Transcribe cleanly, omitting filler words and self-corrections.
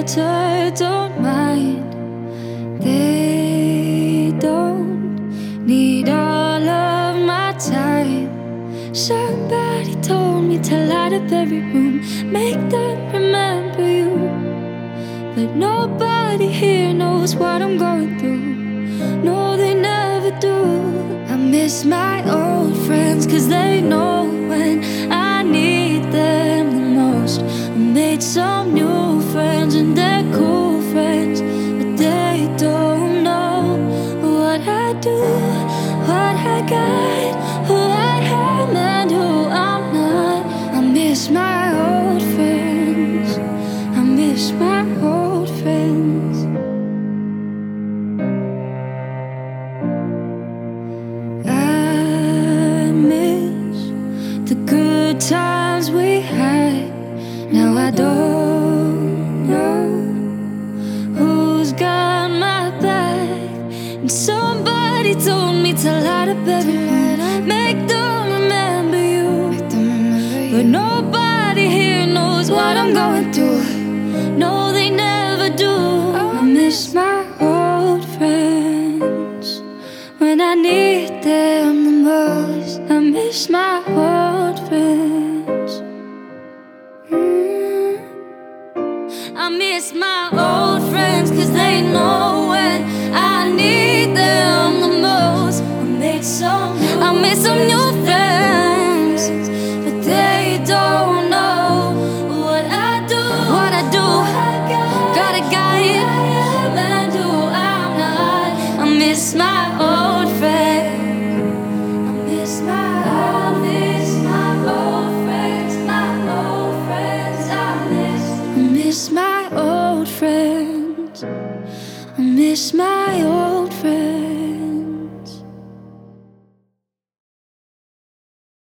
later, don't mind. They don't need all of my time. Somebody told me to light up every room, make them remember you. But nobody here knows what I'm going through. No, they never do. I miss my old friends, 'cause they know when I need them the most. I made some new friends and they're cool friends, but they don't know what I do, what I got, who I am and who I'm not. I miss my old friends, I miss my old friends. I miss the good times we had. Now I don't know who's got my back. And somebody told me to light up every room, make them remember you. But nobody here knows what I'm going through. No, they never do. I miss my old friends when I need them the most. I miss my old friends. I miss my old friends, 'cause they know when I need them the most. I made some new friends, but they don't know what I do, what I do. Got a guy and who I'm not. I miss my old friends. I miss my old friends, my old friends, my old friends. I miss my old friends. I miss my old friends.